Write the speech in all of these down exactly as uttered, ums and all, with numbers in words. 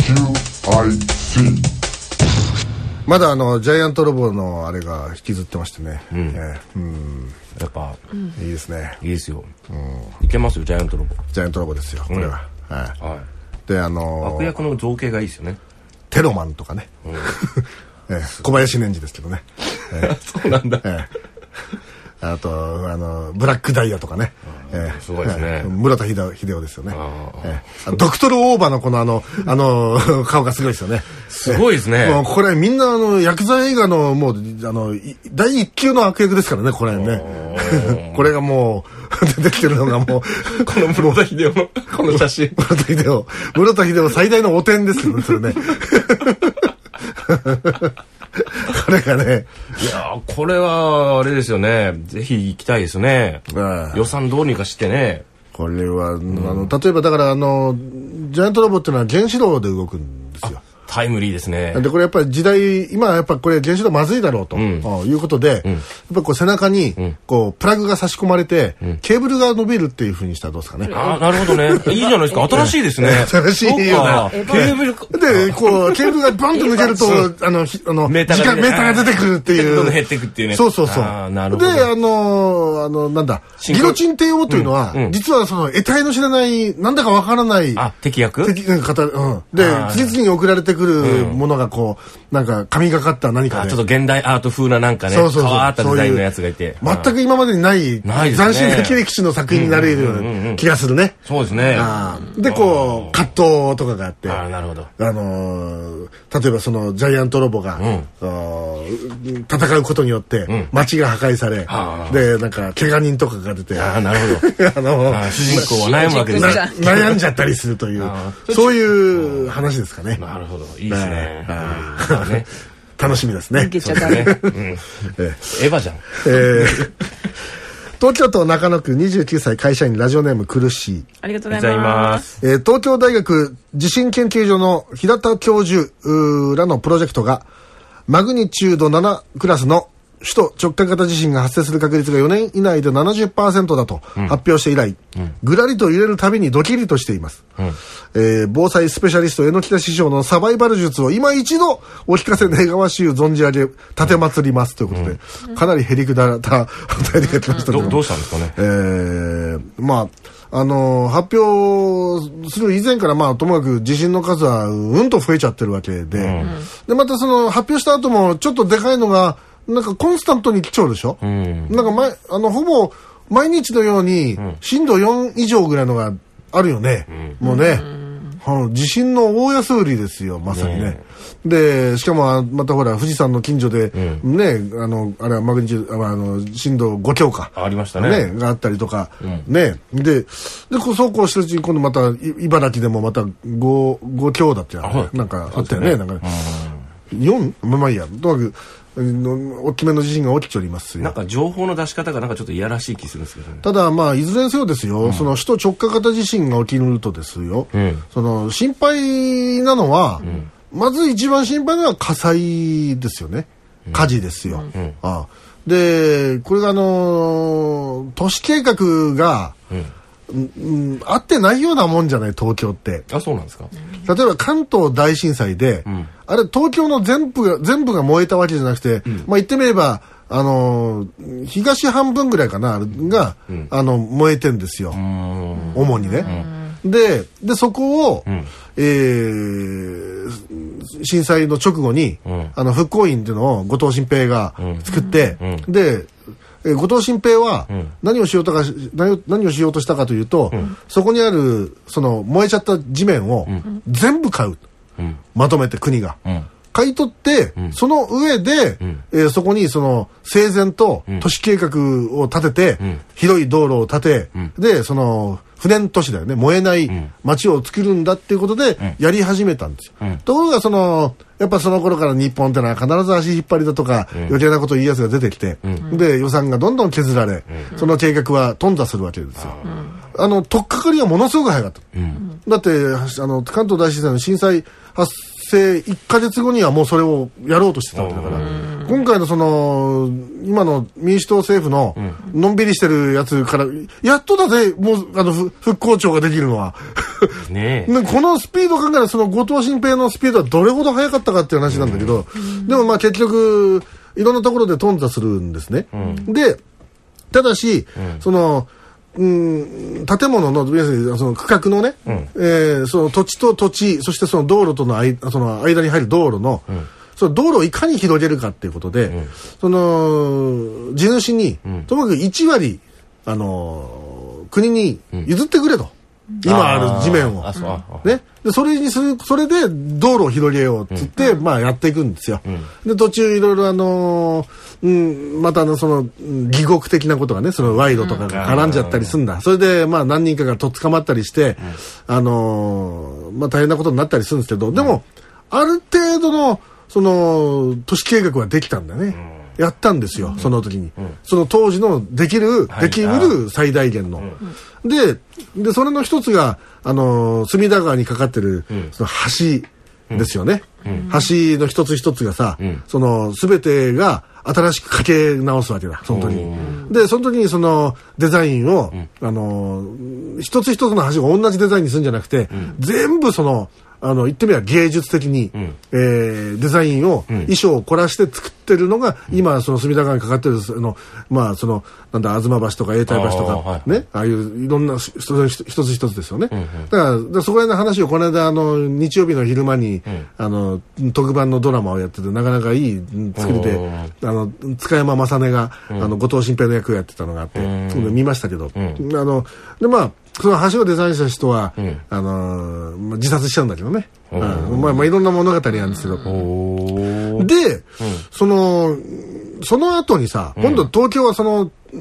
キューアイシー。まだあのジャイアントロボのあれが引きずってましてね、うんえー、うんやっぱ、うん、 いいですね。 いいですよ、うん、いけますよジャイアントロボ。 ジャイアントロボですよこれは、うんはいはい、であのー、 悪役の造形がいいですよね。 テロマンとかね、うんえー、小林年次ですけどね、 えー、そうなんだ、えーあとあのブラックダイヤとかね、 えー、すごいですね、 えー、室田秀夫ですよね、えー、ドクトルオーバーのこのあのあの顔がすごいですよね。 すごいですね。 もうこれみんなあのヤクザ映画のもうあの第一級の悪役ですからねこれね。これがもう出てきてるのがもうこの室田秀夫のこの写真。 室田秀夫室田秀夫最大の汚点ですよねそれね。これがね、 いやこれはあれですよね。ぜひ行きたいですね。予算どうにかしてね。 これは、うん、あの例えばだからあのジャイアントロボっていうのは原子炉で動くんですよ。 タイムリーですね。 でこれやっぱり時代今はやっぱこれ原子炉まずいだろうと、うん、いうことで、うん、やっぱこう背中にこうプラグが差し込まれて、うん、ケーブルが伸びるっていう風にしたらどうですかね。 ああなるほどね。いいじゃないですか。新しいですね。 新しいよね。ケーブルでこうケーブルがバンと抜けるとあのあのメーターが、 メーターが出てくるっていう。 どんどん減っていくっていうね。 そうそうそう。 あなるほど。 であのあのなんだギロチン帝王というのは、うんうん、実はその得体の知らないなんだかわからないあ敵役敵方、うん、で次々に送られてくるものがこうなんか神がかった何かでちょっと現代アート風ななんかね変わったデザインのやつがいて全く今までにない斬新な切り口の作品になれるような気がするね。 そうですね。 でこう葛藤とかがあってあなるほど。 あの例えばそのジャイアントロボが戦うことによって街が破壊されでなんか怪我人とかが出てあなるほどあの主人公は悩むわけですね。 悩んじゃったりするというそういう話ですかね。 なるほどいいですね。 ね、楽しみですね。 エヴァじゃん。 えー、東京都中野区にじゅうきゅうさい会社員ラジオネーム苦しい。 ありがとうございます。 えー、東京大学地震研究所の平田教授らのプロジェクトがマグニチュードななクラスの首都直下型地震が発生する確率がよねん以内で ななじゅっパーセント だと発表して以来、うん、ぐらりと揺れるたびにドキリとしています、うんえー、防災スペシャリスト榎北師匠のサバイバル術を今一度お聞かせ願わしゅう存じ上げ立てまつりますということで、うん、かなりへりくだったお便りが来ましたけど、 ど, どうしたんですかね。 えー、まああのー、発表する以前からまあともかく地震の数はうんと増えちゃってるわけで、うん、でまたその発表した後もちょっとでかいのがなんかコンスタントに来ちゃうでしょ、うん、なんか前あのほぼ毎日のように震度よん以上ぐらいのがあるよね、うん、もうね、うん、地震の大安売りですよまさにね、ねでしかもまたほら富士山の近所で、うん、ねあのあれはマグニチュードあの震度ご強かありました ね, ねがあったりとか、うん、ねででこうそうこうしてるうちに今度また茨城でもまた 5, 5強だってなんかあったよね、ねなんかね、うん、よんまあいいやとにかく大きめの地震が起きておりますよ。 なんか情報の出し方がなんかちょっといやらしい気するんですけどね。 ただまあいずれにせよですよ、うん、その首都直下型地震が起きるとですよ、うん、その心配なのは、うん、まず一番心配なのは火災ですよね、うん、火事ですよ、うん、ああでこれがあのー、都市計画が、うんうん、合ってないようなもんじゃない東京って。 あそうなんですか。 例えば関東大震災で、うん、あれ東京の全部が全部が燃えたわけじゃなくて、うん、まあ言ってみればあのー、東半分ぐらいかなが、うん、あの燃えてんですよ主にね、うん、ででそこを、うんえー、震災の直後に、うん、あの復興院っていうのを後藤新平が作って、うんうん、でえー、後藤新平は何をしようとか、うん、何, 何をしようとしたかというと、うん、そこにあるその燃えちゃった地面を全部買う、うん、まとめて国が、うん、買い取って、うん、その上で、うんえー、そこにその整然と都市計画を立てて、うん、広い道路を建て、うん、でその不燃都市だよね燃えない街を作るんだっていうことでやり始めたんですよ、うん、ところがそのやっぱその頃から日本ってのは必ず足引っ張りだとか、うん、余計なことを言うやつが出てきて、うん、で予算がどんどん削られ、うん、その計画は頓挫するわけですよ、うん、あの取っかかりはものすごく早かった、うん、だってあの関東大震災の震災発生いっかげつごにはもうそれをやろうとしてたわけだから、うん、 今回のその今の民主党政府ののんびりしてるやつからやっとだぜ、もうあの復興庁ができるのはねえこのスピード考えたらその後藤新平のスピードはどれほど速かったかっていう話なんだけど、でもまあ結局いろんなところで頓挫するんですね。でただし、そのうん、建物の要するにその区画のね、うん、えー、その土地と土地、そしてその道路との間、その間に入る道路の、うん、その道路をいかに広げるかっていうことで、うん、その地主に、うん、ともかくいち割あのー、国に譲ってくれと、うん、今ある地面を、ね、でそれにする、それで道路を広げようっつって、うん、まあやっていくんですよ。うん、で途中いろいろあのーうん、またあのその義国的なことがね、その賄賂とかが絡んじゃったりするんだ。それでまあ何人かがとっ捕まったりして、うん、あのー、まあ大変なことになったりするんですけど、でもある程度のその都市計画はできたんだね。うん、やったんですよ、うん、その時に、うん、その当時のできる、はい、できうる最大限の、うん、ででそれの一つがあのー、隅田川にかかってる、うん、その橋ですよね。うん、橋の一つ一つがさ、うん、その全てが新しくかけ直すわけだ、その時に。で、その時にそのデザインを、うん、あの、一つ一つの橋を同じデザインにするんじゃなくて、うん、全部その、あの、言ってみれば芸術的に、うん、えー、デザインを、うん、衣装を凝らして作ってるのが、うん、今、その隅田川にかかってる、あの、まあ、その、なんだ、吾妻橋とか永代橋とか、あ、ね、はい、ああいういろんな一つ一つですよね。うんうん、だから、だそこら辺の話をこの間、あの、日曜日の昼間に、うん、あの、特番のドラマをやってて、なかなかいい作りで、あの、塚山正音が、うん、あの、後藤新平の役をやってたのがあって、うん、見ましたけど、うん、あの、で、まあ、その橋をデザインした人は、うん、あのー、自殺しちゃうんだけどね。うん、まあ、まあ、いろんな物語なんですけど。で、うん、その、その後にさ、今度東京はその、うん、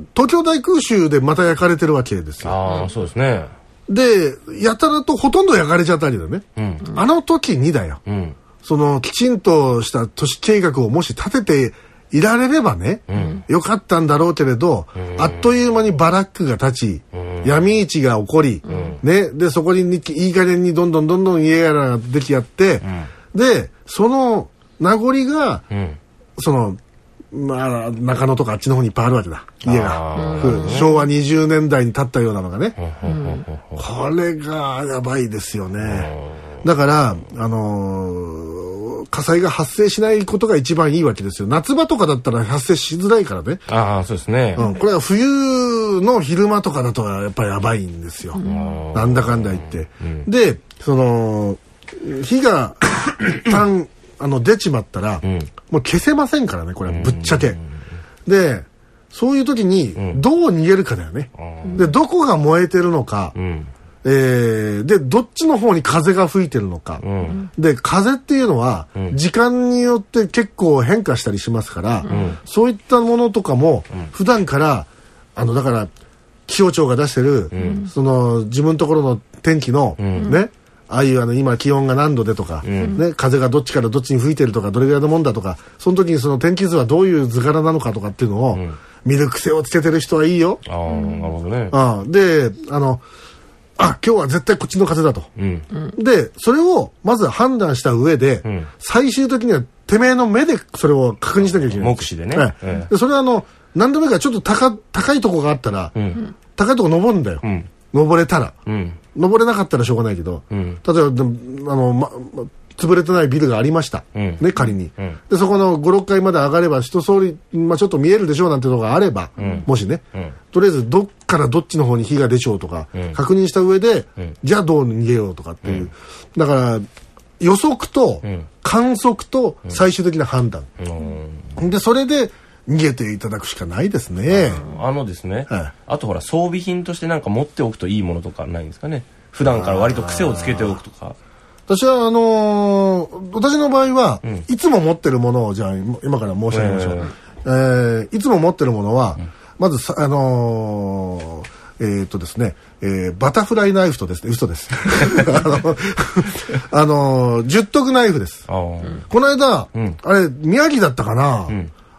東京大空襲でまた焼かれてるわけですよ。 ああ、そうですね。 で、やたらとほとんど焼かれちゃったりだね。うん、あの時にだよ。うん、その、きちんとした都市計画をもし立てて、いられればね、うん、よかったんだろうけれど、うん、あっという間にバラックが立ち、うん、闇市が起こり、うん、ね、でそこにいい加減にどんどんどんどん家ができやって、うん、でその名残が、うん、そのまあ中野とかあっちの方にいっぱいあるわけだ、家が、うん、しょうわにじゅうねんだいに建ったようなのがね、うん、これがやばいですよね。だからあのー火災が発生しないことが一番いいわけですよ。夏場とかだったら発生しづらいからね。 ああ、そうですね。 うん、これは冬の昼間とかだとやっぱりやばいんですよ。うん、なんだかんだ言って。うん、で、その火が一旦あの出ちまったら、うん、もう消せませんからね。これはぶっちゃけ。うん、で、そういう時にどう逃げるかだよね。うん、で、どこが燃えてるのか。うん、えー、でどっちの方に風が吹いてるのか、うん、で風っていうのは、うん、時間によって結構変化したりしますから、うん、そういったものとかも、うん、普段からあのだから気象庁が出してる、うん、その自分のところの天気の、うん、ね、ああいうあの今気温が何度でとか、うん、ね、風がどっちからどっちに吹いてるとかどれぐらいのもんだとか、その時にその天気図はどういう図柄なのかとかっていうのを、うん、見る癖をつけてる人はいいよ。 ああ、なるほどね。 あで、あのあ、今日は絶対こっちの風だと、うん、でそれをまず判断した上で、うん、最終的にはてめえの目でそれを確認しなきゃいけない。 目視でね、 はい、ええ、でそれはあの何でもいいからちょっと 高, 高いとこがあったら、うん、高いとこ登るんだよ、うん、登れたら、うん、登れなかったらしょうがないけど、うん、例えばあの、まま潰れてないビルがありました、うん、ね、仮に、うん、でそこのご、ろっかいまで上がれば一通り、まあ、ちょっと見えるでしょうなんてのがあれば、うん、もしね、うん、とりあえずどっからどっちの方に火が出ちゃうとか、うん、確認した上で、うん、じゃあどう逃げようとかっていう、うん、だから予測と観測と最終的な判断、うん、でそれで逃げていただくしかないですね。 あのですね、はい、あとほら装備品としてなんか持っておくといいものとかないんですかね。普段から割と癖をつけておくとか。 私はあのー、私の場合は、うん、いつも持ってるものをじゃあ今から申し上げましょう、えーえー、いつも持ってるものは、うん、まずさあのー、えー、っとですね、えー、バタフライナイフとですね、嘘ですあの、あのー、十徳ナイフです。この間、うん、あれ宮城だったかな、うん、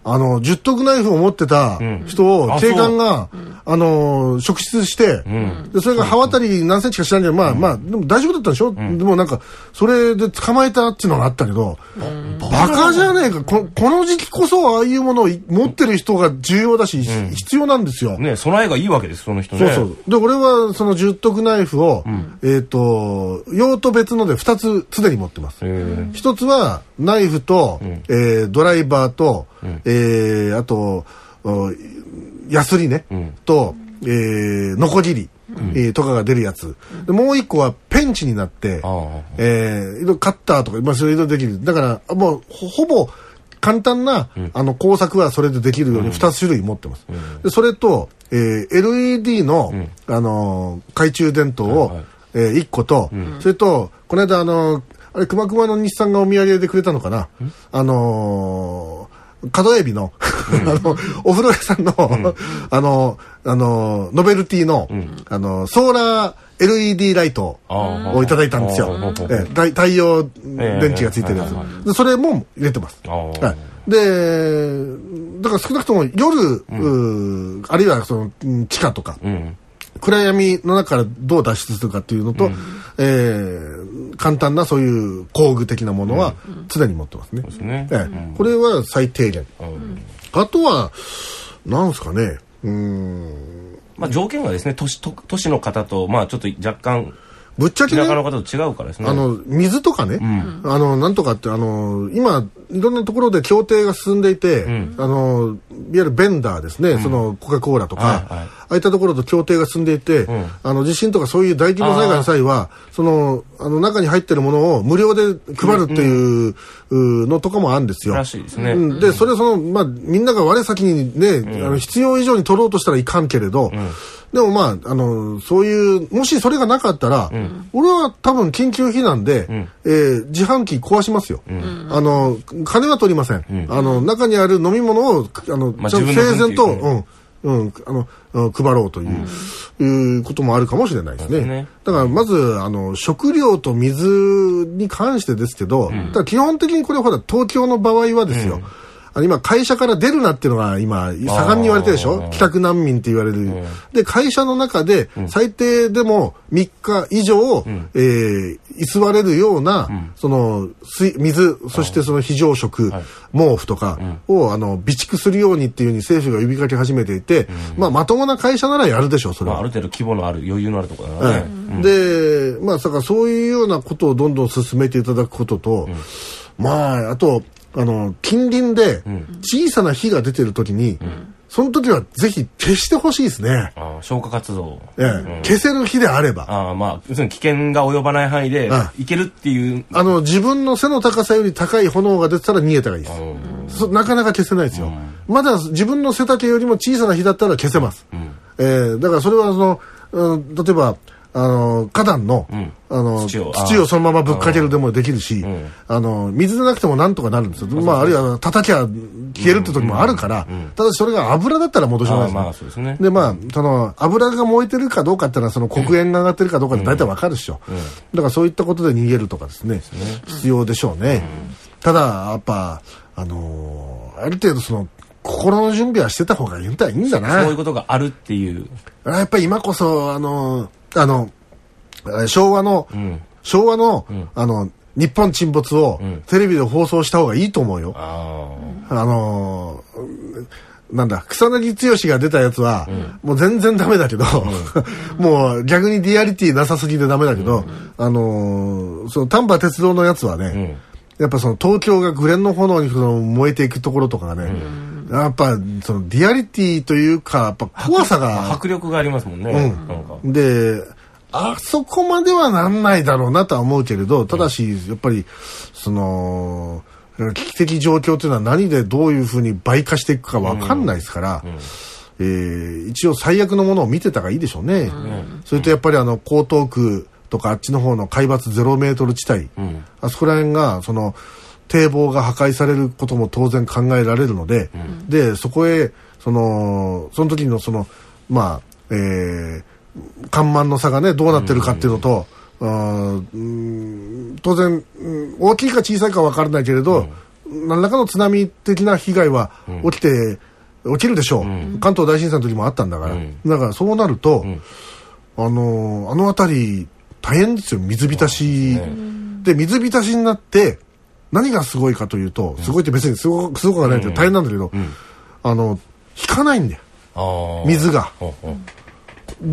あの十徳ナイフを持ってた人を警官が、うん、あの職質して、うん、でそれが刃渡り何センチか知らんけど、まあ、うん、まあでも大丈夫だったでしょ、うん、でもなんかそれで捕まえたっていうのがあったけど、うん、バカじゃねえか、こ、この時期こそああいうものを持ってる人が重要だし、うん、必要なんですよ。 ね、備えがいいわけですその人ね。 そうそう。で俺はその十徳ナイフを、うん、えっ、ー、と用途別のでふたつ常に持ってます。ひとつはナイフと、うん、えー、ドライバーと、うん、えー、あとヤスリね、うん、と、えー、ノコギリ、うんえー、とかが出るやつで、もう一個はペンチになって、えー、カッターとか、まあ、それでできる。だからもう ほ, ほぼ簡単な、うん、あの工作はそれでできるようにふたつ種類持ってます、うん、でそれと、えー、エルイーディー の、うんあのー、懐中電灯を、はいはいえー、いっこと、うん、それとこの間あのー、あれくまくまの日産がお土産でくれたのかな、あのー角エビのあのお風呂屋さんの、うん、あのあのノベルティの、うん、あのソーラー エルイーディー ライトをいただいたんですよ。え太陽電池がついてるやつ、えー、でそれも入れてます。はい、でだから少なくとも夜、うん、あるいはその地下とか、うん暗闇の中からどう脱出するかっていうのと、うんえー、簡単なそういう工具的なものは常に持ってますね。うんねえーうん、これは最低限。うん、あとはなんですかね。うーんまあ条件がですね都市、都市の方とまあちょっと若干ぶっちゃけね、 田舎の方と違うからですね。 あの水とかね、うん、あのなんとかってあの今いろんなところで協定が進んでいて、うん、あのいわゆるベンダーですね、うん、そのコカ・コーラとか、はいはい、ああいったところと協定が進んでいて、うん、あの地震とかそういう大規模災害の際はそのあの中に入ってるものを無料で配るっていうのとかもあるんですよ。 らしいですね。 うん、でそれそのまあみんなが我先にね、うん、あの必要以上に取ろうとしたらいかんけれど。うんでもまあ、あのそういうもしそれがなかったら、うん、俺は多分緊急避難で、うんえー、自販機壊しますよ、うん、あの金は取りません、うん、あの中にある飲み物をあの、まあ、ちゃんと整然と、うんうん、あの配ろうという、うん、いうこともあるかもしれないですね。ねだからまずあの食料と水に関してですけど、うん、ただ基本的にこれほら東京の場合はですよ、うん今会社から出るなっていうのが今盛んに言われてるでしょ。帰宅難民って言われる、うん、で会社の中で最低でもみっか以上、うんえー、居座れるような、うん、その水水そしてその非常食、はい、毛布とかを、うん、あの備蓄するようにっていうふうに政府が呼びかけ始めていて、うんまあ、まともな会社ならやるでしょうそれは、まあ、 ある程度規模のある余裕のあるところだからね、 はいうん、でまあだからそういうようなことをどんどん進めていただくことと、うん、まああとあの近隣で小さな火が出てる時に、うん、その時はぜひ消してほしいですね。 あ消火活動、 ええうん、消せる火であればあ、まあ、要するに危険が及ばない範囲でいけるっていうあの自分の背の高さより高い炎が出てたら逃げたらいいです。そなかなか消せないですよ。まだ自分の背丈よりも小さな火だったら消せます、うんえー、だからそれはその、うん、例えばあの花壇の、うん、あの 土, を土をそのままぶっかけるでもできるし、うん、あの水でなくてもなんとかなるんですよ、まあ、あるいは叩きゃ消えるって時もあるから、うんうん、ただそれが油だったら戻しますね。まあそうですね。でまあその油が燃えてるかどうかっていうのはその黒煙が上がってるかどうかで大体わかるでしょ、うんうん、だからそういったことで逃げるとかですね、ですね必要でしょうね、うん、ただやっぱあのー、ある程度その心の準備はしてた方がいいんだいいんだな。 そういうことがあるっていうやっぱり今こそあのーあの昭和の、うん、昭和の、うん、あの日本沈没を、うん、テレビで放送した方がいいと思うよ。あ, あのー、なんだ草薙剛が出たやつは、うん、もう全然ダメだけど、うん、もう逆にリアリティなさすぎてダメだけど、うん、あのー、その丹波鉄道のやつはね、うん、やっぱその東京が紅蓮の炎にその燃えていくところとかがね、うん、やっぱそのリアリティというかやっぱ怖さが迫力がありますもんね、うん、 なんかであそこまではなんないだろうなとは思うけれど、ただしやっぱりその危機的状況というのは何でどういうふうに倍化していくか分かんないですから、うんうんえー、一応最悪のものを見てた方がいいでしょうね、うん、それとやっぱりあの江東区とかあっちの方の海抜ゼロメートル地帯、うん、あそこら辺がその堤防が破壊されることも当然考えられるので、うん、でそこへそのその時のそのまあえー干満の差がねどうなってるかっていうのと、うんうん、当然、うん、大きいか小さいか分からないけれど、 何らかの津波的な被害は起きて、うん、起きるでしょう、うん、関東大震災の時もあったんだから、うん、だからそうなると、うん、あのあの辺り大変ですよ。水浸し、ね、で水浸しになって何がすごいかというと、うん、すごいって別にすごくすごくはないけど、うん、大変なんだけど、うん、あの引かないんだよ、水が、うん、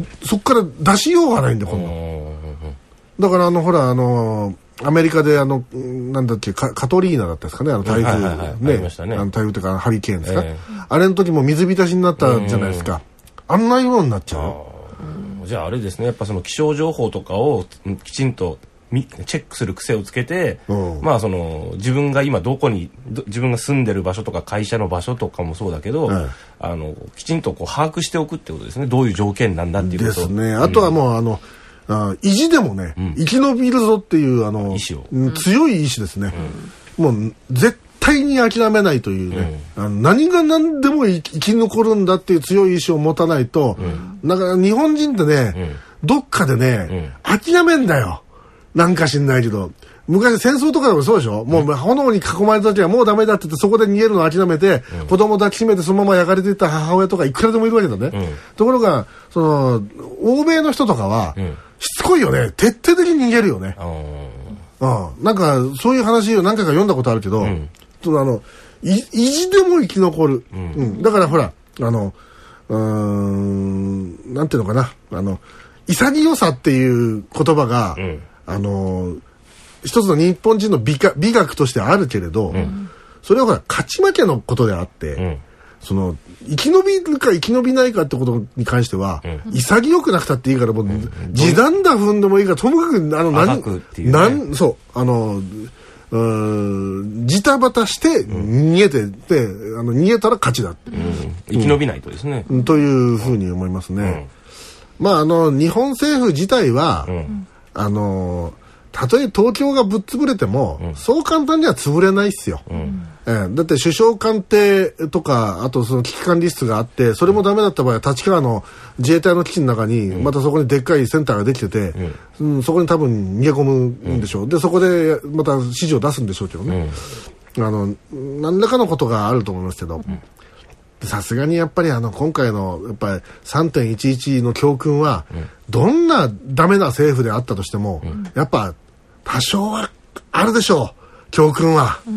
そこから出しようがないんだよ今度。だからあのほらあのアメリカであのなんだっけ カ, カトリーナだったですかね、あの台風、はいはいはい、ね、ありましたね、あの台風というかハリケーンですか、えー、あれの時も水浸しになったじゃないですか。あんなようになっちゃう。 じゃああれですね、やっぱその気象情報とかをきちんとチェックする癖をつけて、うん、まあその自分が今どこに自分が住んでる場所とか会社の場所とかもそうだけど、はい、あのきちんとこう把握しておくってことですね。どういう条件なんだっていうことですね。あとはもう、うん、あのあ意地でもね、うん、生き延びるぞっていうあの意志を、 うん、強い意志ですね、うん、もう絶対に諦めないというね、うん、あの何が何でも生き、生き残るんだっていう強い意志を持たないと、うん、だから日本人ってね、うん、どっかでね、うん、諦めんだよ。なんか知んないけど昔戦争とかでもそうでしょ、うん、もう炎に囲まれた時はもうダメだって言ってそこで逃げるのを諦めて、うん、子供を抱きしめてそのまま焼かれていった母親とかいくらでもいるわけだね、うん、ところがその欧米の人とかは、うんしつこいよね。徹底的に逃げるよね。うん、なんかそういう話を何回か読んだことあるけど、うん、あの意地でも生き残る、うんうん、だからほらあのうーんなんていうのかな、あの潔さっていう言葉が、うん、あの一つの日本人の美学、美学としてあるけれど、うん、それはほら勝ち負けのことであって、うんその生き延びるか生き延びないかってことに関しては、うん、潔くなくたっていいからもう、うん、地団だ踏んでもいいからともかくあの何、ね、何そうあのうジタバタして逃げて、うん、であの逃げたら勝ちだって、うん、 生き延びないとですね、 うん、というふうに思いますね、うん、まああの日本政府自体は、うん、あのたとえ東京がぶっ潰れても、うん、そう簡単には潰れないっすよ、うんえー、だって首相官邸とかあとその危機管理室があってそれもダメだった場合は立川の自衛隊の基地の中にまたそこにでっかいセンターができてて、うんうん、そこに多分逃げ込むんでしょう、うん、でそこでまた指示を出すんでしょうけどね、うん、あの何らかのことがあると思いますけどさすがにやっぱりあの今回のやっぱり さんてんいちいち の教訓は、うん、どんなダメな政府であったとしても、うん、やっぱ多少はあるでしょう教訓は、うん、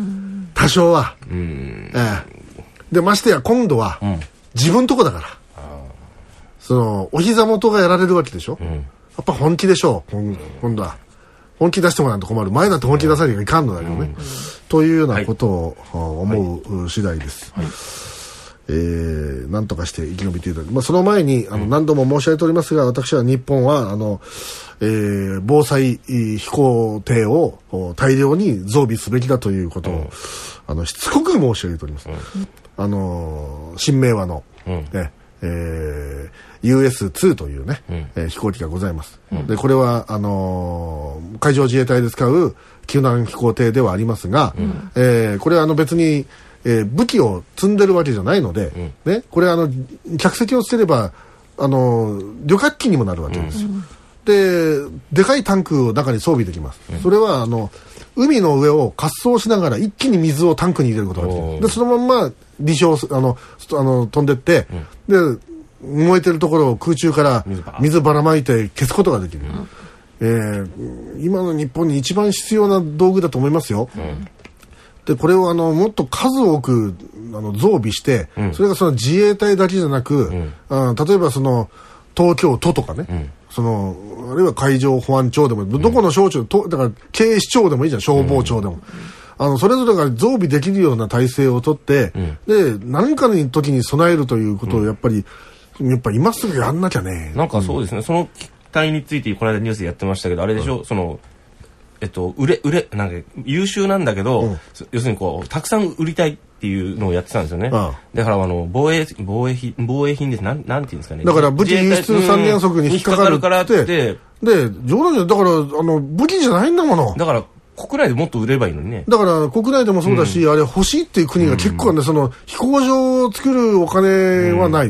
多少は、うんええ、でましてや今度は、うん、自分とこだからそのお膝元がやられるわけでしょ、うん、やっぱ本気でしょう、うん、今度は本気出してもらうと困る前なんて本気出さなきゃいかんのだけどね、うん、というようなことを、はい、思う次第です、はいはいえー、なんとかして生き延びていただく、まあ、その前にあの何度も申し上げておりますが私は日本はあの、えー、防災飛行艇を大量に増備すべきだということを、うん、あのしつこく申し上げております、うん、あの新明和の、うんねえー、ユーエスツー というね、うんえー、飛行機がございます、うん、でこれはあのー、海上自衛隊で使う救難飛行艇ではありますが、うんえー、これはあの別にえー、武器を積んでるわけじゃないので、うんね、これあの客席を捨てればあの旅客機にもなるわけですよ、うん、ででかいタンクを中に装備できます、うん、それはあの海の上を滑走しながら一気に水をタンクに入れることができるでそのまんま離昇あのあの飛んでって、うん、で燃えてるところを空中から水ばらまいて消すことができる、うんえー、今の日本に一番必要な道具だと思いますよ、うんでこれをあのもっと数多くあの増備して、うん、それがその自衛隊だけじゃなく、うん、あ例えばその東京都とかね、うん、そのあるいは海上保安庁でも、うん、どこの省庁とだから警視庁でもいいじゃん消防庁でも、うん、あのそれぞれが増備できるような体制をとって、うん、で何かの時に備えるということをやっぱり、うん、やっぱ今すぐやんなきゃねなんかそうですね、うん、その機体についてこの間ニュースでやってましたけどあれでしょ、うん、そのえっと、売れ、売れ、なんか、優秀なんだけど、うん、要するにこう、たくさん売りたいっていうのをやってたんですよね。ああだから、あの、防衛、防衛品、防衛品です。なん、なんていうんですかね。 だから、武器輸出三原則に引っかかるからって。で、冗談じゃだから、あの、武器じゃないんだもの。 だから、国内でもっと売ればいいのにね。 だから、国内でもそうだし、うん、あれ欲しいっていう国が結構ね、うん、その、飛行場を作るお金はない。うん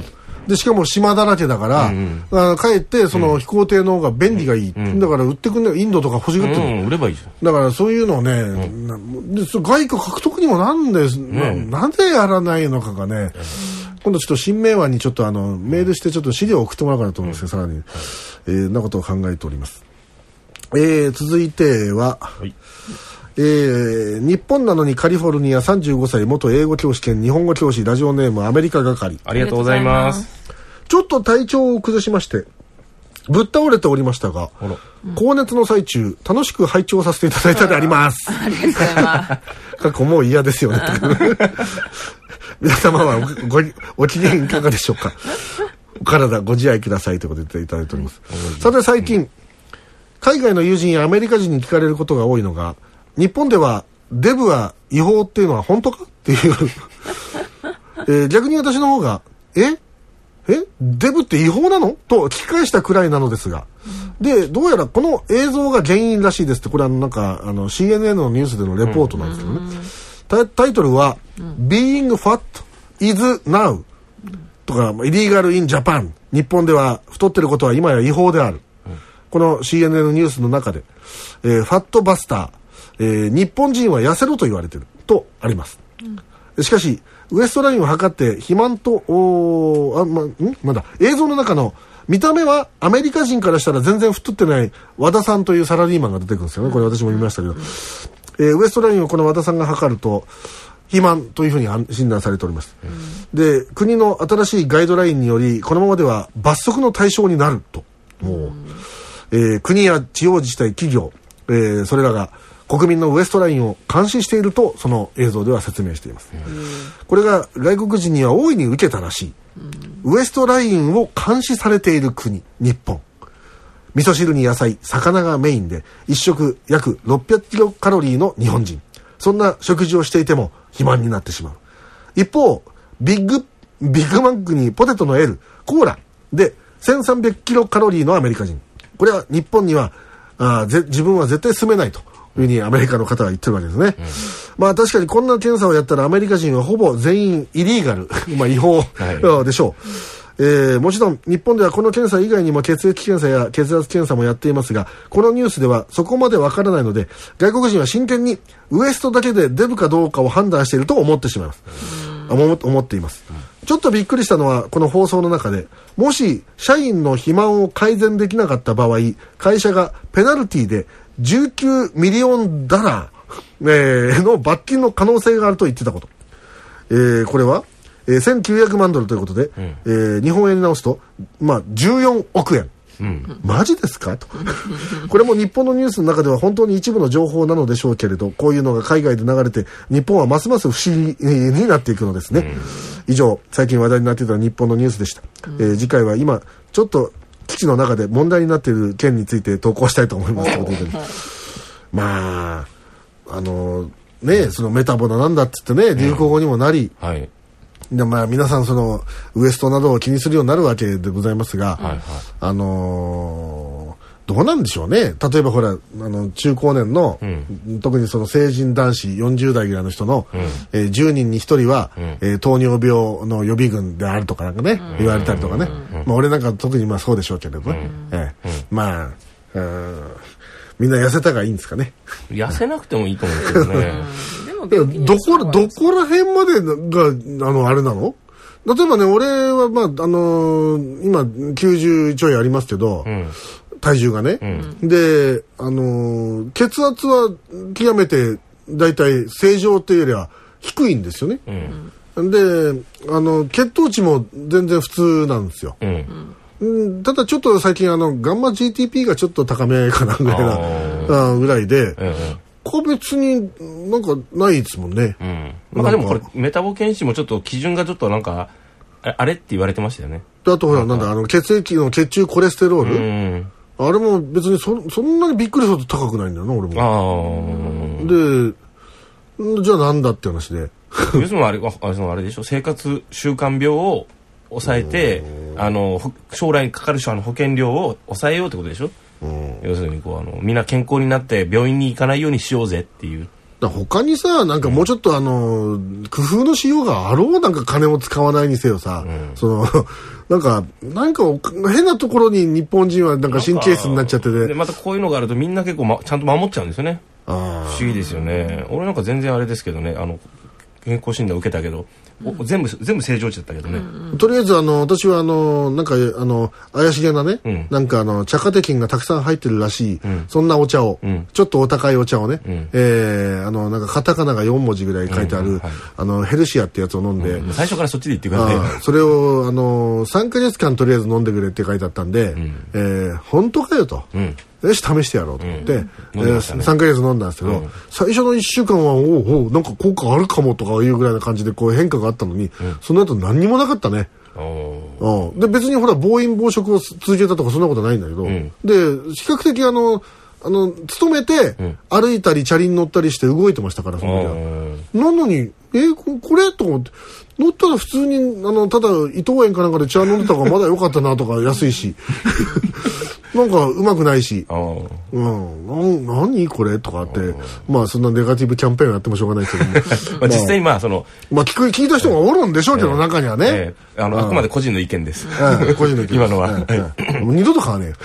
でしかも島だらけだから、うんうん、あかえってその飛行艇の方が便利がいい、うん、だから売ってくんねインドとか欲しがってる、うん、 売ればいいじゃん。 だからそういうのをね、うん、で外貨獲得にもなんで、うん、な, なんでやらないのかがね、うん、今度ちょっと新明和にちょっとあのメールしてちょっと資料を送ってもらおうかなと思うんですけど、うん、さらに、えー、なことを考えております。えー、続いては、はい、えー、日本なのにカリフォルニアさんじゅうごさい元英語教師兼日本語教師ラジオネームアメリカ係。 ありがとうございます。 ちょっと体調を崩しましてぶっ倒れておりましたが、高熱の最中楽しく拝聴させていただいたであります。 ありがとうございます。 過去もう嫌ですよね。皆様は ご, ご機嫌いかがでしょうか。お体ご自愛くださいということでいただいております。さて最近海外の友人やアメリカ人に聞かれることが多いのが、日本ではデブは違法っていうのは本当かっていう、えー、逆に私の方がええデブって違法なのと聞き返したくらいなのですが、でどうやらこの映像が原因らしいですって、これはなんかあの シーエヌエヌ のニュースでのレポートなんですけどね、タ, タイトルは、うん、Being Fat is Now とか Illegal in Japan、 日本では太ってることは今や違法である、うん、この シーエヌエヌ ニュースの中で、えー、ファットバスター、えー、日本人は痩せろと言われてるとあります、うん、しかしウエストラインを測って肥満とおあ、ま、んまだ映像の中の見た目はアメリカ人からしたら全然太ってない和田さんというサラリーマンが出てくるんですよね。これ私も見ましたけど、うん、えー、ウエストラインをこの和田さんが測ると肥満というふうに診断されております、うん、で国の新しいガイドラインによりこのままでは罰則の対象になると、もう、うん、えー、国や地方自治体企業、えー、それらが国民のウエストラインを監視しているとその映像では説明しています、うん、これが外国人には大いに受けたらしい、うん、ウエストラインを監視されている国日本、味噌汁に野菜魚がメインで一食約ろっぴゃくキロカロリーの日本人、そんな食事をしていても肥満になってしまう。一方ビッグビッグマックにポテトの L コーラでせんさんびゃくキロカロリーのアメリカ人、これは日本にはあぜ自分は絶対住めないというふうにアメリカの方は言ってるわけですね、うん、まあ確かにこんな検査をやったらアメリカ人はほぼ全員イリーガルまあ違法でしょう、はい、えー、もちろん日本ではこの検査以外にも血液検査や血圧検査もやっていますが、このニュースではそこまでわからないので外国人は真剣にウエストだけでデブかどうかを判断していると思ってしまいます、うん、思, 思っています、うん、ちょっとびっくりしたのはこの放送の中で、もし社員の肥満を改善できなかった場合会社がペナルティでじゅうきゅうミリオンダラー、えー、の罰金の可能性があると言ってたこと、えー、これは、えー、せんきゅうひゃくまんドルということで、うん、えー、日本円に直すと、まあ、じゅうよんおくえん、うん、マジですかとこれも日本のニュースの中では本当に一部の情報なのでしょうけれど、こういうのが海外で流れて日本はますます不思議になっていくのですね、うん、以上最近話題になっていた日本のニュースでした、うん、えー、次回は今ちょっと基地の中で問題になっている件について投稿したいと思います。まああのね、そのメタボだなんだっつってね流行語にもなり、うん、はい、でまあ皆さんそのウエストなどを気にするようになるわけでございますが、はいはい、あのー、どうなんでしょうね。例えばほらあの中高年の、うん、特にその成人男子よんじゅうだいぐらいの人の、うん、えー、じゅうにんにひとりは、うん、えー、糖尿病の予備軍であるとかなんかね、うん、言われたりとかね、うん、まあ、俺なんか特にまあそうでしょうけれどね、うん、えーうん、まあ、うん、みんな痩せたがいいんですかね。 痩せなくてもいいと思うんですけどねでもどこどこら辺までがあのあれなの。例えばね、俺はまああのー、今きゅうじゅうちょいありますけど、うん、体重がね、うん、で、あのー、血圧は極めてだいたい正常というよりは低いんですよね、うん、で、あの血糖値も全然普通なんですよ、うん、ただちょっと最近あのガンマ ジーティーピー がちょっと高めかなぐらいなぐらいで、うんうん、これ別になんかないですもんね、うん、 まあ、でもこれメタボ検診もちょっと基準がちょっとなんかあれって言われてましたよね。 あとほらなんだあの血液の血中コレステロール、うん、あれも別に そ, そんなにびっくりすると高くないんだよな俺も。あでじゃあなんだって話で要するにあれあれあれでしょ、生活習慣病を抑えてあの将来にかかる人の保険料を抑えようってことでしょ。要するにこうあのみんな健康になって病院に行かないようにしようぜっていう。 だ他にさなんかもうちょっとあの工夫のしようがあろうなんか金を使わないにせよさ、うん、そのなんかなんか変なところに日本人はなんか神経質になっちゃってて、 でまたこういうのがあるとみんな結構、ま、ちゃんと守っちゃうんですよね。不思議ですよね。俺なんか全然あれですけどね、あの健康診断受けたけど、うん、全部全部正常値だったけどね、 うんうん、とりあえずあの私はあのなんかあの怪しげなね、うん、なんかあの茶カテキンがたくさん入ってるらしい、うん、そんなお茶を、うん、ちょっとお高いお茶をね、うん、えー、あのなんかカタカナがよん文字ぐらい書いてある、うん、はい、あのヘルシアってやつを飲んで、 うん、最初からそっちで言ってくださいよ。 それをあのさんかげつかんとりあえず飲んでくれって書いてあったんで、うん、えー、本当かよと、うん、よし試してやろうと思って、うん、えーね、さんかげつ飲んだんですけど、うん、最初のいっしゅうかんはおうおうなんか効果あるかもとかいうぐらいな感じでこう変化があったのに、うん、その後何にもなかったね。うん、で別にほら暴飲暴食を続けたとかそんなことないんだけど、うん、で比較的あのあの勤めて、うん、歩いたりチャリに乗ったりして動いてましたからその時は。なのにえー、こ, これと思って乗ったら普通にあのただ伊藤園かなんかで茶飲んでた方がまだ良かったなとか安いしなんかうまくないし、うん、な何これとかってまあそんなネガティブキャンペーンやってもしょうがないけどもまあ実際まあそのまあ聞く聞いた人がおるんでしょうけど、えー、中にはね、えー、あの、うん、あくまで個人の意見です、 うん、個人の意見今のは、うんはい、もう二度と買わね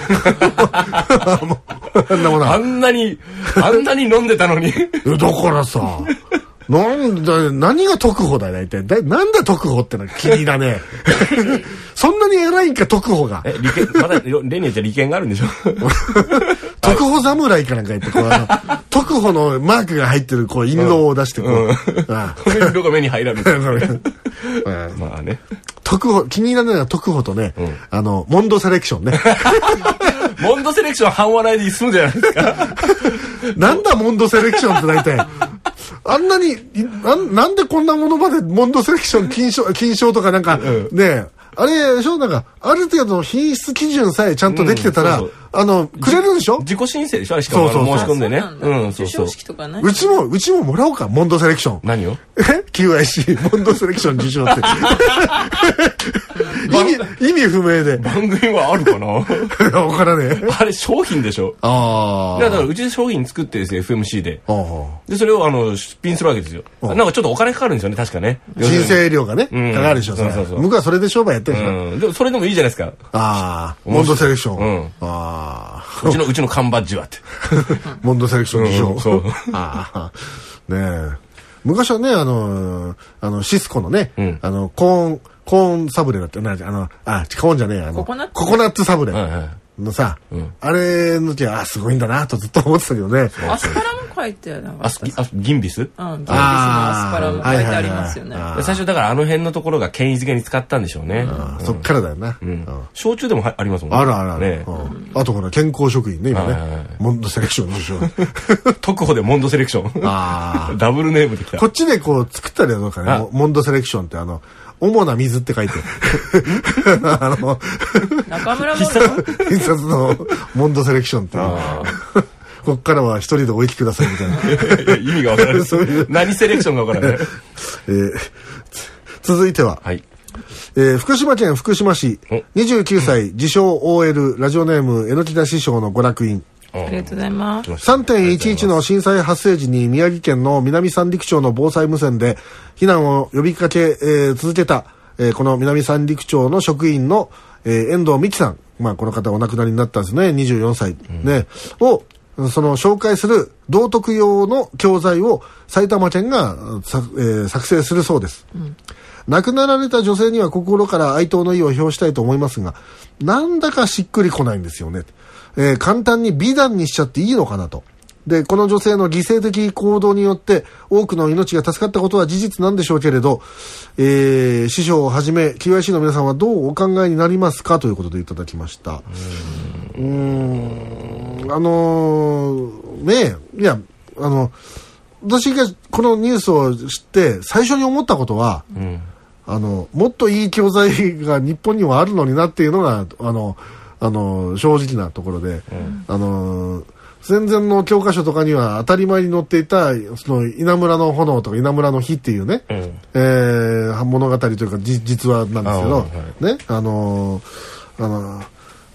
えよあんなにあんなに飲んでたのにだからさなんだ何が特保だよ大体だなんだ特保ってのは気にだねそんなに偉いんか特保がえ利権まだ例によっちゃ利権があるんでしょ特保侍かなんか言ってこうあの特保のマークが入ってるこう印籠を出してこう、うんうん、ああ色が目に入らないまあね特保気に入らないのは特保とね、うん、あのモンドセレクションねモンドセレクション半笑いで済むじゃないですかなんだモンドセレクションって大体あんなにな、なんでこんなものまでモンドセレクション金賞、金賞とかなんか、うん、ねあれでしょなんかある程度の品質基準さえちゃんとできてたら、うん、そうそうあのくれるんでしょ自己申請でしょあれしかも申し込んでねうんそうそう授賞式とかねうちもうちももらおうかモンドセレクション何をえ キューアイシー モンドセレクション受賞って意味意味不明で番組はあるかなわからねえあれ商品でしょああだからうちで商品作ってですね エフエムシー ででそれをあの出品するわけですよなんかちょっとお金かかるんですよね確かね申請料がね、うん、かかるでしょそうそうそう向こうはそれで商売やってるでしょ、 うん、でもそれでもいいじゃないですかああモンドセレクション、うん、 ああうちのうちの缶バッジはってモンドセレクション受賞、うん、そうああねえ昔はねあのあのシスコのね、うん、あのコーンコーンサブレだってなあのあコーンじゃねえあのココナッツココナッツサブレ、はいはいのさ、うん、あれの時はあすごいんだなとずっと思ってたけどね。 アスパラも書いてあるああギンビス？うん、 ギンビスのアスパラも書いてありますよね。はいはいはい、 最初だからあの辺のところが権威づけに使ったんでしょうね。 うん、そっからだよな、うんうん。 焼酎でもありますもんね。 あるあるある。ねうん、あとほら健康食品ね今ね、はいはいはい、モンドセレクション受賞。 特保でモンドセレクション。あダブルネームできた。 こっちでこう作ったりはどうかね。モンドセレクションってあの。主な水って書いてあの中村必殺のモンドセレクションってこっからは一人でお行きくださいみたいないや意味がわからないそういう何セレクションがわからない、 えー、続いては、はいえー、福島県福島市にじゅうきゅうさい自称 オーエル ラジオネーム榎木田師匠の娯楽院ありがとうございます。 さんてんいちいち の震災発生時に宮城県の南三陸町の防災無線で避難を呼びかけ、えー、続けた、えー、この南三陸町の職員の、えー、遠藤美希さん、まあ、この方お亡くなりになったんですねにじゅうよんさい、うんね、をその紹介する道徳用の教材を埼玉県が、さえー、作成するそうです、うん、亡くなられた女性には心から哀悼の意を表したいと思いますがなんだかしっくりこないんですよね。えー、簡単に美談にしちゃっていいのかなと。で、この女性の犠牲的行動によって多くの命が助かったことは事実なんでしょうけれど、えー、師匠をはじめ キューアイシー の皆さんはどうお考えになりますかということでいただきました。うーん、あのー、ねえ、いや、あの、私がこのニュースを知って最初に思ったことは、うん、あの、もっといい教材が日本にはあるのになっていうのが、あの、あの正直なところで、うん、あの戦前の教科書とかには当たり前に載っていたその稲むらの炎とか稲むらの火っていうね、うんえー、物語というか実話なんですけど、はい、ねあのあの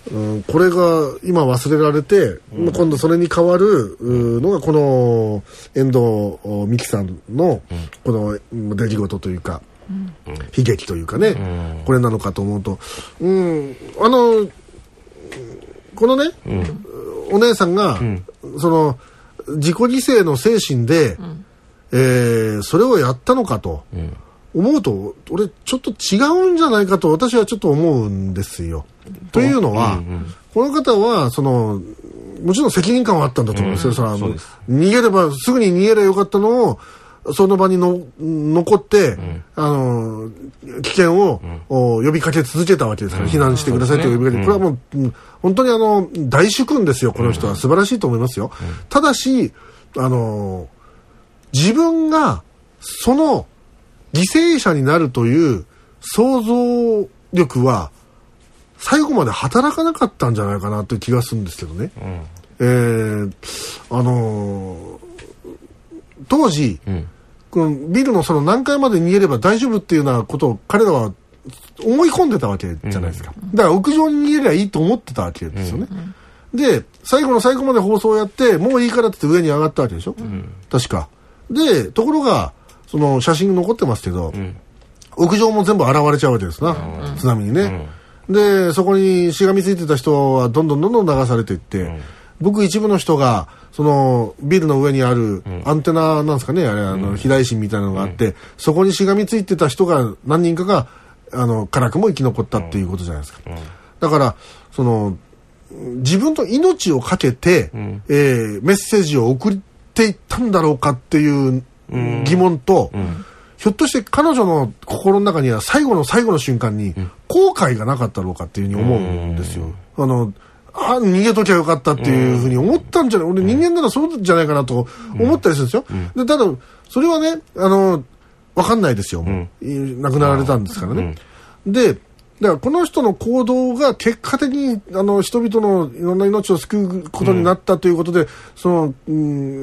うん、これが今忘れられて、うん、今度それに代わるのがこの遠藤美樹さんのこの出来事というか、うん、悲劇というかね、うん、これなのかと思うと、うん、あのこのね、うん、お姉さんが、うん、その自己犠牲の精神で、うん、えー、それをやったのかと思うと、俺ちょっと違うんじゃないかと私はちょっと思うんですよ。というのは、うんうん、この方はそのもちろん責任感はあったんだと思うんですよ。うん、その逃げればすぐに逃げればよかったのをその場にの残って、うん、あの危険を、うん、呼びかけ続けたわけですから、うん、避難してくださいと呼びかけて、うん、これはもう、うん、本当にあの大主君ですよ。この人は素晴らしいと思いますよ。うん、ただしあの自分がその犠牲者になるという想像力は最後まで働かなかったんじゃないかなという気がするんですけどね。うん、えー、あのー、当時、うん、このビルのその何階まで逃げれば大丈夫っていうようなことを彼らは思い込んでたわけじゃないですか。うん、だから屋上に逃げればいいと思ってたわけですよね。うんうん、で、最後の最後まで放送をやってもういいからって言って上に上がったわけでしょ。うん、確か。で、ところがその写真残ってますけど、うん、屋上も全部現れちゃうわけですな。うん、津波にね。うんでそこにしがみついてた人はどんどんどんどん流されていって、うん、僕一部の人がそのビルの上にあるアンテナなんですかね、あれあの避雷針みたいなのがあって、うん、そこにしがみついてた人が何人かがあの辛くも生き残ったっていうことじゃないですか。うん、だからその自分と命をかけて、うん、えー、メッセージを送っていったんだろうかっていう疑問と、うんうんひょっとして彼女の心の中には最後の最後の瞬間に後悔がなかったろうかっていうふうに思うんですよ。あの、あ、逃げときゃよかったっていうふうに思ったんじゃない、俺人間ならそうじゃないかなと思ったりするんですよ。で、ただ、それはね、あの、わかんないですよ。もう亡くなられたんですからね。で、だからこの人の行動が結果的にあの人々のいろんな命を救うことになったということで、うん、その、うん、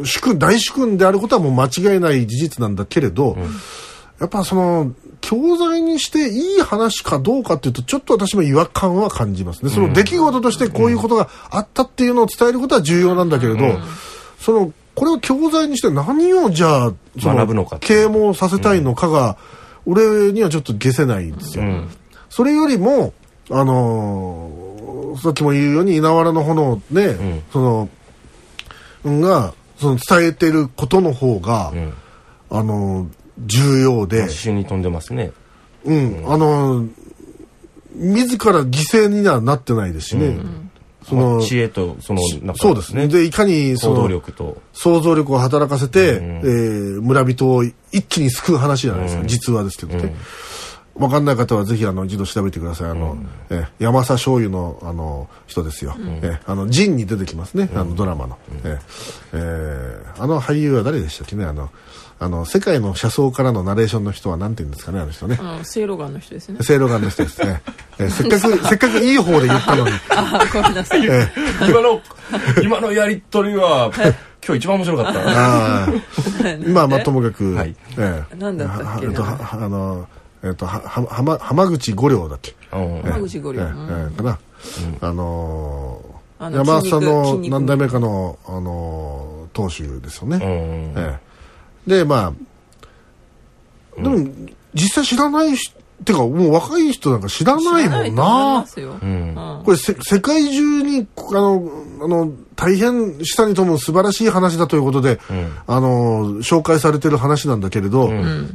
主君大主君であることはもう間違いない事実なんだけれど、うん、やっぱその教材にしていい話かどうかっていうとちょっと私も違和感は感じますね。その出来事としてこういうことがあったっていうのを伝えることは重要なんだけれど、うん、そのこれを教材にして何をじゃあその学ぶのか啓蒙させたいのかが、うん、俺にはちょっと解せないんですよ。うんそれよりも、あのー、さっきも言うように稲わらの炎ね、うん、そのがその伝えてることの方が、うん、あのー、重要で、 一瞬に飛んでますね。 うん、うん、あのー、自ら犠牲にはなってないですしね。うん、 その知恵とその中そうですね。でいかにその行動力と想像力を働かせて、うん、えー、村人を一気に救う話じゃないですか。うん、実話ですけどね。うんわかんない方はぜひあの一度調べてください。あの、うん、え山佐醤油のあの人ですよ。うん、えあのジンに出てきますね。うん、あのドラマの、うん、ええー、あの俳優は誰でしたっけね。あのあの世界の車窓からのナレーションの人はなんて言うんですかねあの人ね。 あセイロガンの人ですね。 セイロガンの人ですね。えー、せっかくせっかくいい方で言ったのに。 あごめんなさい。 えー、今の今のやり取りは今日一番面白かった。 あまあまあともかく、 はいえー、なんだったっけな。 あのえっとはは浜口五両だっけ。 浜口五両。ええかな。あの山田さんの何代目かのあの当主ですよね。ええでまあでも実際知らないってかもう若い人なんか知らないもんな。これせ世界中にあのあの大変下に富む素晴らしい話だということで、うん、あの紹介されてる話なんだけれど、うん、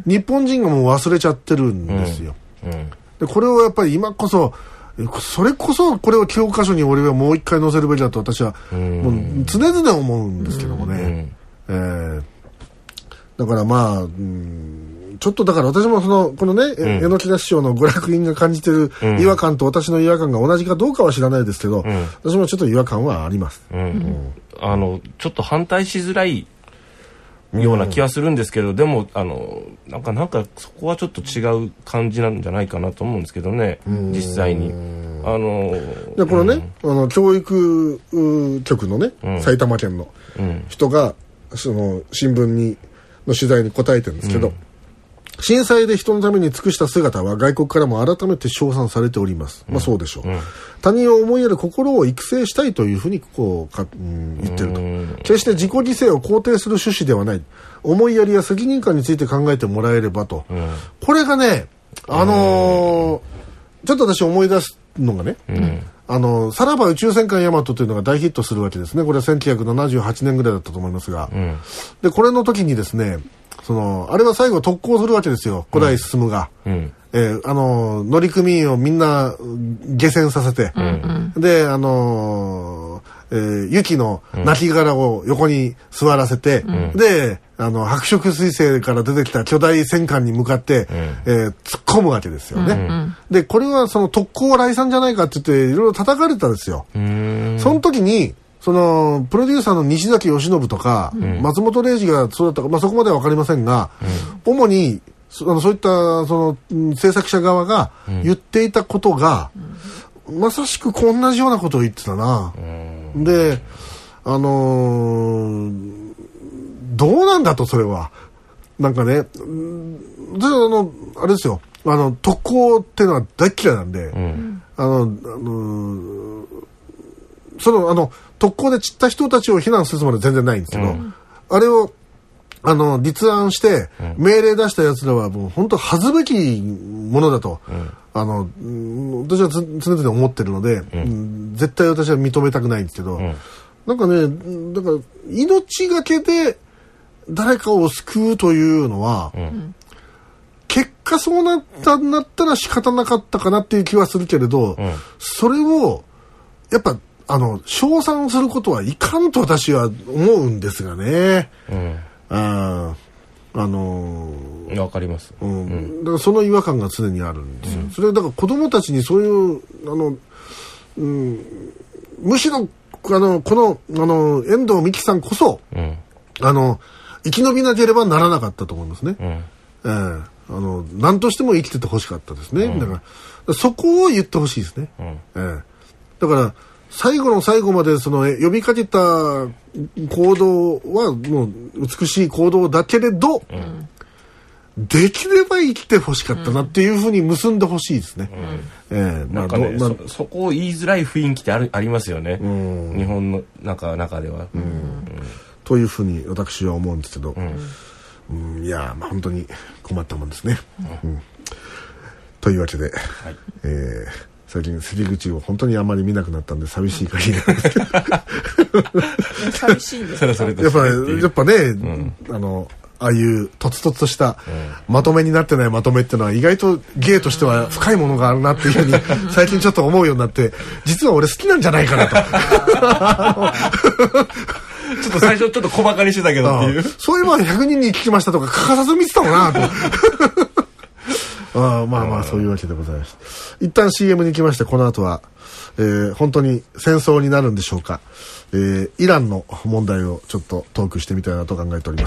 日本人がもう忘れちゃってるんですよ。うんうん、でこれをやっぱり今こそそれこそこれを教科書に俺はもう一回載せるべきだと私はもう常々思うんですけどもね。うんえー、だからまあ、うんちょっとだから私もそのこのね、うん、榎木田師匠の娯楽院が感じてる違和感と私の違和感が同じかどうかは知らないですけど、うん、私もちょっと違和感はあります、うんうん、 あのちょっと反対しづらいような気はするんですけど、うん、でもあのなんかなんかそこはちょっと違う感じなんじゃないかなと思うんですけどね、うん、実際にあのでこのね、うん、あの教育局のね、うん、埼玉県の人がその新聞にの取材に答えてるんですけど、うん震災で人のために尽くした姿は外国からも改めて称賛されております。うん、まあそうでしょう、うん、他人を思いやる心を育成したいというふうにこうか、うん、言ってると。決して自己犠牲を肯定する趣旨ではない。思いやりや責任感について考えてもらえればと。うん、これがね、あのー、ちょっと私思い出すのがね、うん、あのさらば宇宙戦艦ヤマトというのが大ヒットするわけですね。これはせんきゅうひゃくななじゅうはちねんぐらいだったと思いますが、うん、でこれの時にですね、そのあれは最後特攻するわけですよ、古代進が、うん、えー、あの乗組員をみんな下船させて、うんうん、であのーえー、雪の亡骸を横に座らせて、うん、であの白色彗星から出てきた巨大戦艦に向かって、うん、えー、突っ込むわけですよね、うんうん、でこれはその特攻来産じゃないかって言っていろいろ叩かれたんですよ。その時にそのプロデューサーの西崎義信とか、うん、松本零士がそうだったか、まあ、そこまでは分かりませんが、うん、主にそのそういったその制作者側が言っていたことが、うん、まさしく同じようなことを言ってたな、うん、であのー、どうなんだとそれはなんかね、うん、あのあれですよ、あの特攻っていうのは大嫌いなんで、うん、あの、あのー、そのあの特攻で散った人たちを非難するつもりは全然ないんですけど、うん、あれをあの立案して命令出したやつらはもう本当恥ずべきものだと、うん、あの私は常々思ってるので、うん、絶対私は認めたくないんですけど、うん、なんかね、だから命がけで誰かを救うというのは、うん、結果そうなったんだったら仕方なかったかなっていう気はするけれど、うん、それをやっぱあの称賛することはいかんと私は思うんですがね。うん、ああのー、 わかります。 うん。うん、だからその違和感が常にあるんですよ。うん、それだから子供たちにそういうあの、うん、むしろあのこのあの遠藤美樹さんこそ、うん、あの生き延びなければならなかったと思いますね。うん、えー、あの何としても生きててほしかったですね。うん、だからそこを言ってほしいですね。うん、えー、だから最後の最後までその呼びかけた行動はもう美しい行動だけれど、うん、できれば生きてほしかったなっていうふうに結んでほしいですね。うん、えー、 なんかね、まあ、そ, そこを言いづらい雰囲気ってあるありますよね。うん、日本の中中では、うんうん、 というふうに私は思うんですけど、うんうん、いやまあ本当に困ったもんですね。うんうん、というわけで、はい、えー最近関口を本当にあんまり見なくなったんで寂しい限りなんですけど寂しいんですか。 やっぱやっぱね、うん、あのああいうとつとつとした、うん、まとめになってないまとめっていうのは意外と芸としては深いものがあるなっていうふうに最近ちょっと思うようになって実は俺好きなんじゃないかなとちょっと最初ちょっと小馬鹿にしてたけどっていうそういうのはひゃくにんに聞きましたとか欠かさず見てたもんなとあまあまあそういうわけでございます。一旦 シーエム に来まして、この後は、えー、本当に戦争になるんでしょうか、えー、イランの問題をちょっとトークしてみたいなと考えております。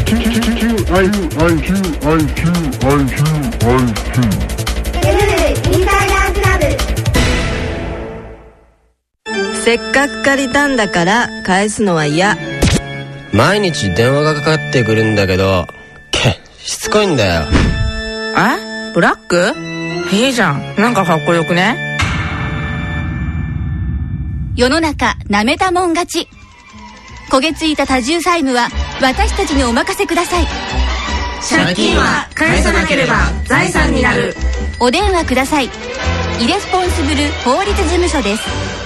せっかく借りたんだから返すのは嫌。 毎日電話がかかってくるんだけどけしつこいんだよ。 え？ブラック？いいじゃん。なんかかっこよくね？ 世の中なめたもん勝ち。焦げついた多重債務は私たちにお任せください。 借金は返さなければ財産になる。 お電話ください。イレスポンシブル法律事務所です。